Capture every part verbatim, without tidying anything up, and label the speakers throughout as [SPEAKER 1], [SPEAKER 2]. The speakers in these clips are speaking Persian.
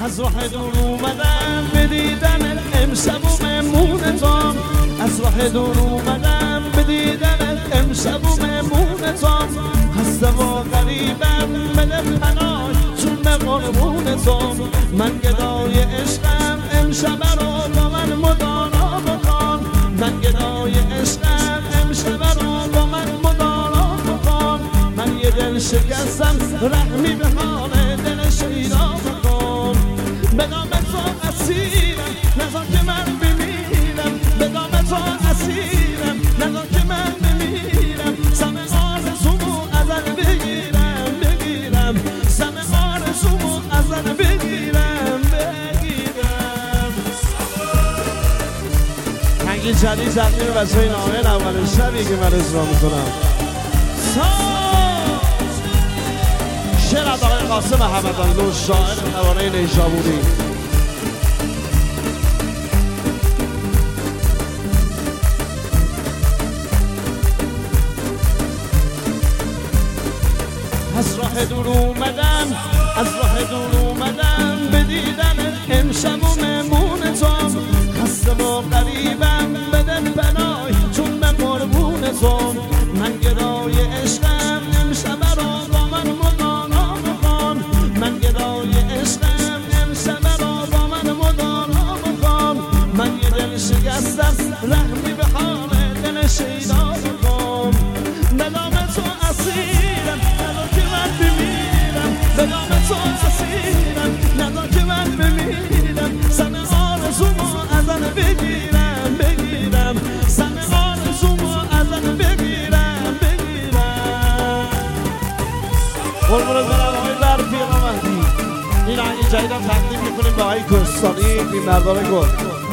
[SPEAKER 1] از راه دور اومدم به دیدن امشب و مهمونتام، از راه دور اومدم به دیدن امشب و مهمونتام، خسته و غریبم بده پناه چون قربونتام، من گدای عشقم امشب رو با من مدارا بکن، من گدای عشقم امشب رو با من مدارا بکن، من یه دل شکستم رحمی به حال دل شیدا بکن، به نام تو اسیرم نذار که من بمیرم، به نام تو اسیرم نذار که من بمیرم، سم آرزومو ازن بگیرم بگیرم، سم آرزومو ازن بگیرم بگیرم. هنگی جدید تقدیم بچه های نامه اول شبی که من اجرا میکنم. شعر از آقای قاسم حمدانلو شاعر نوانه نیشابوری. از راه دور اومدم از راه دور اومدم به دیدن امشب و مهمونتام، خسته و غریبم بده پناه چون به قربونتام، من گدای عشقم امشب رو با من مدارا بکن، من گدای عشقم امشب رو با من مدارا بکن، من یه دل شکستم رحمی به حال دل شیدا بکن، به نام تو اسیرم ندار که من بمیرم، به نام تو اسیرم ندار که من بمیرم، سم آرزومو ازن بگیرم بگیرم، سم آرزومو ازن بگیرم بگیرم. قربونت برم آقای برفی مهدی. این آهنگ جدیدم تقدیم میکنیم به آقای کستانی این مردم گل.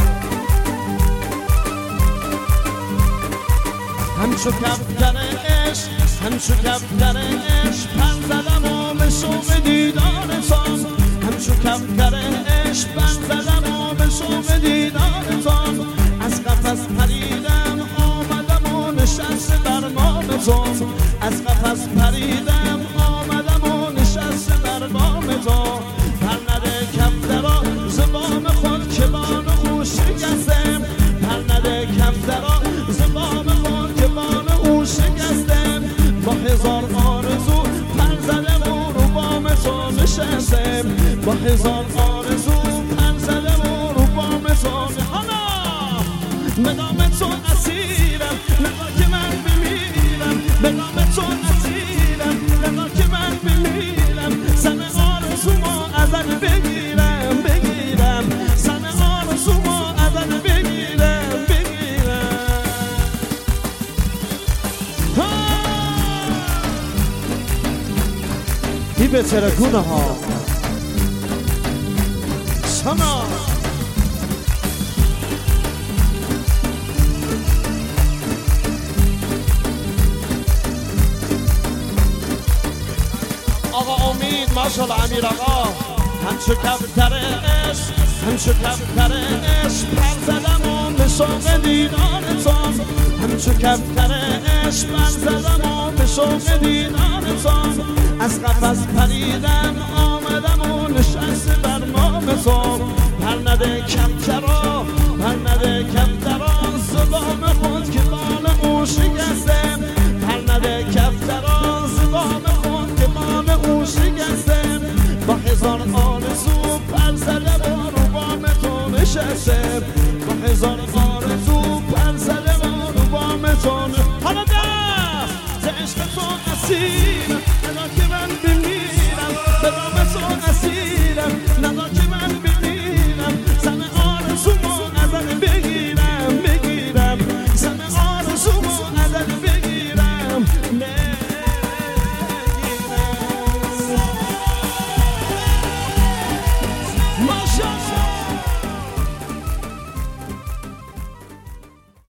[SPEAKER 1] همچو کفتر عشق همچو کفتر عشق پر زدم و به شوق دیدارتان، همچو کفتر عشق پر زدم و به شوق دیدارتان، از قفس پریدم آمدم و نشست بر بامتان، از قفس پریدم آمدم و نشست بر بامتان، پر نده کفترا ز بام خود که بان او شکستم، پر نده کفترا ز بام خود که بان او شکستم، با هزار آرزو پر زدم و رو بام تو نشستم، با هزار آرزو پر زدم و رو بام تو حالا به نام تو اسیرم نذار که من بمیرم، به نام تو اسیرم نذار که من بمیرم، سم آرزومو ازن بگیرم بگیرم، سم آرزومو ازن بگیرم بگیرم. ای به ترکونه ها سما آقا امید ماشاءالله امیر آقا، همچو کفتر عشق همچو کفتر عشق پر زدم و به شوق دیدارتان، همچو کفتر عشق پر زدم و به شوق دیدارتان، از قفس پریدم آمدم و نشست بر بامتان، پر نده کفترا پر نده کفترا ز بام خود که بان او شکستم، پر نده کفترا ز بام خود که بان او شکستم، با هزار آرزو پر زدم و رو بام تو نشستم، با هزار آرزو پر زدم و رو بام تو. حالا دست ز عشق تو اسیرم